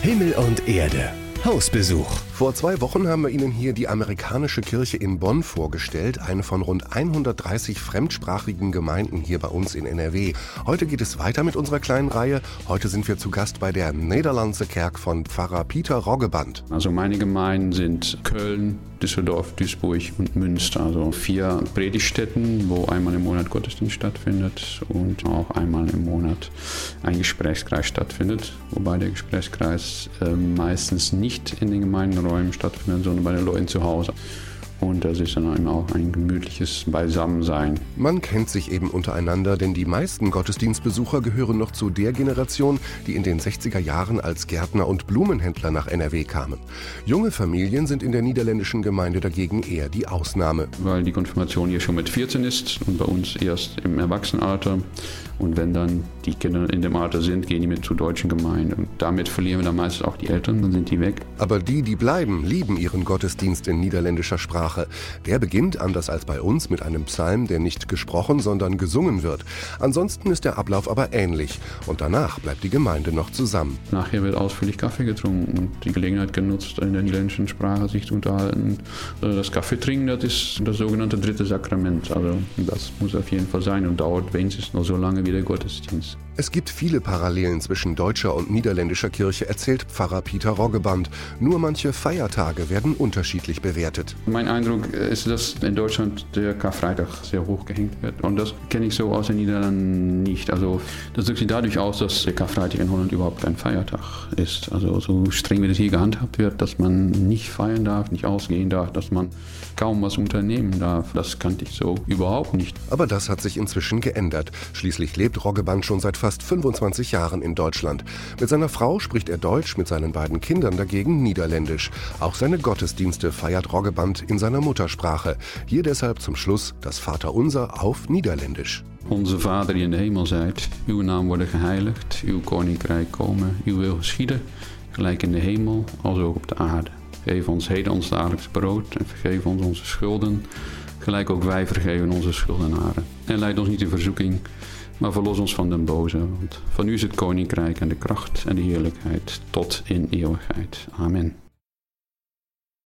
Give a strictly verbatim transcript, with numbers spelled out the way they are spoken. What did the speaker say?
Himmel und Erde. Hausbesuch. Vor zwei Wochen haben wir Ihnen hier die amerikanische Kirche in Bonn vorgestellt, eine von rund hundertdreißig fremdsprachigen Gemeinden hier bei uns in N R W. Heute geht es weiter mit unserer kleinen Reihe. Heute sind wir zu Gast bei der Nederlandse Kerk von Pfarrer Pieter Roggeband. Also meine Gemeinden sind Köln, Düsseldorf, Duisburg und Münster. Also vier Predigtstätten, wo einmal im Monat Gottesdienst stattfindet und auch einmal im Monat ein Gesprächskreis stattfindet. Wobei der Gesprächskreis äh, meistens nicht in den Gemeinderäumen stattfindet, sondern bei den Leuten zu Hause. Und das ist dann auch ein gemütliches Beisammensein. Man kennt sich eben untereinander, denn die meisten Gottesdienstbesucher gehören noch zu der Generation, die in den sechziger Jahren als Gärtner und Blumenhändler nach N R W kamen. Junge Familien sind in der niederländischen Gemeinde dagegen eher die Ausnahme. Weil die Konfirmation hier schon mit vierzehn ist und bei uns erst im Erwachsenenalter. Und wenn dann die Kinder in dem Alter sind, gehen die mit zur deutschen Gemeinde. Und damit verlieren wir dann meistens auch die Eltern, dann sind die weg. Aber die, die bleiben, lieben ihren Gottesdienst in niederländischer Sprache. Der beginnt, anders als bei uns, mit einem Psalm, der nicht gesprochen, sondern gesungen wird. Ansonsten ist der Ablauf aber ähnlich. Und danach bleibt die Gemeinde noch zusammen. Nachher wird ausführlich Kaffee getrunken und die Gelegenheit genutzt, in der niederländischen Sprache sich zu unterhalten. Das Kaffee trinken, das ist das sogenannte dritte Sakrament. Also das muss auf jeden Fall sein und dauert wenigstens noch so lange wie der Gottesdienst. Es gibt viele Parallelen zwischen deutscher und niederländischer Kirche, erzählt Pfarrer Pieter Roggeband. Nur manche Feiertage werden unterschiedlich bewertet. Mein Eindruck ist, dass in Deutschland der Karfreitag sehr hoch gehängt wird. Und das kenne ich so aus den Niederlanden nicht. Also das drückt sich dadurch aus, dass der Karfreitag in Holland überhaupt kein Feiertag ist. Also so streng wie das hier gehandhabt wird, dass man nicht feiern darf, nicht ausgehen darf, dass man kaum was unternehmen darf. Das kannte ich so überhaupt nicht. Aber das hat sich inzwischen geändert. Schließlich lebt Roggeband schon seit fast fünfundzwanzig Jahren in Deutschland. Mit seiner Frau spricht er Deutsch, mit seinen beiden Kindern dagegen Niederländisch. Auch seine Gottesdienste feiert Roggeband in seiner Muttersprache. Hier deshalb zum Schluss das Vaterunser auf Niederländisch. Onze Vader die in de hemel zijt, uw naam worden geheiligd, uw koninkrijk komen, uw wil geschieden, gelijk in de hemel, als ook op de aarde. Geef ons heden ons dagelijks brood en vergeef ons onze schulden, gelijk ook wij vergeven onze schuldenaren. En leid ons niet in verzoeking, maar verlos ons van den boze, want van u is het koninkrijk en de kracht en de heerlijkheid tot in eeuwigheid. Amen.